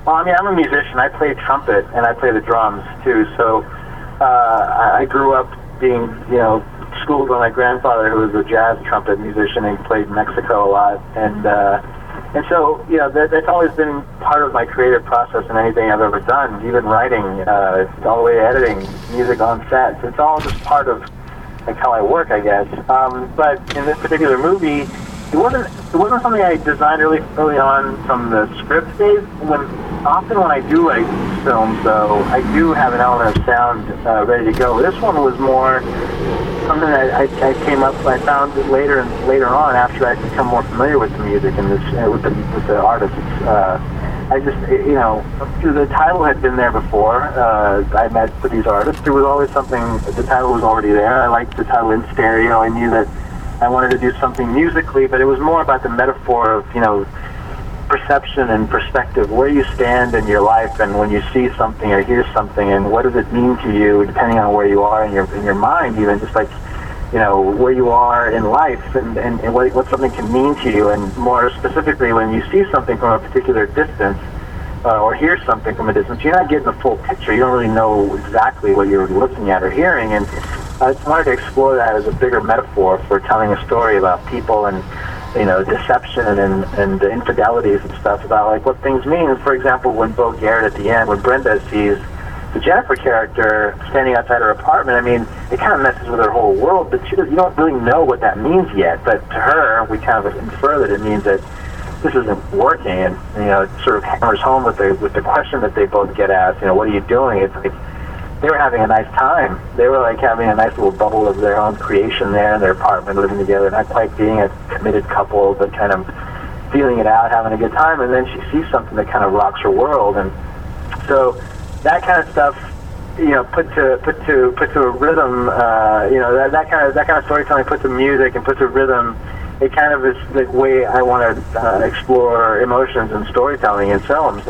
Well, I mean, I'm a musician. I play trumpet and I play the drums too. So I grew up being, schooled by my grandfather, who was a jazz trumpet musician and played in Mexico a lot. And so, that's always been part of my creative process in anything I've ever done, even writing, all the way to editing music on set. So it's all just part of like how I work, I guess. But in this particular movie, it wasn't something I designed early on from the script days. Often when I do write films, though, I do have an element of sound ready to go. This one was more something that I came up. I found later on after I'd become more familiar with the music and with the artists. I just the title had been there before. I met with these artists. There was always something. The title was already there. I liked the title In Stereo. I knew that I wanted to do something musically, but it was more about the metaphor of, perception and perspective, where you stand in your life and when you see something or hear something, and what does it mean to you depending on where you are in your mind, even just like, where you are in life and what something can mean to you. And more specifically, when you see something from a particular distance or hear something from a distance, you're not getting the full picture. You don't really know exactly what you're looking at or hearing. And I just wanted to explore that as a bigger metaphor for telling a story about people and, deception and infidelities and stuff, about like what things mean. And for example, when Bo Garrett at the end, when Brenda sees the Jennifer character standing outside her apartment, I mean, it kind of messes with her whole world, but you don't really know what that means yet. But to her, we kind of infer that it means that this isn't working, and it sort of hammers home with the question that they both get asked. What are you doing? It's like they were having a nice time. They were like having a nice little bubble of their own creation there in their apartment, living together, not quite being a committed couple, but kind of feeling it out, having a good time. And then she sees something that kind of rocks her world, and so that kind of stuff, put to a rhythm. That kind of storytelling, put to music and put to rhythm. It kind of is the way I want to explore emotions and storytelling in films.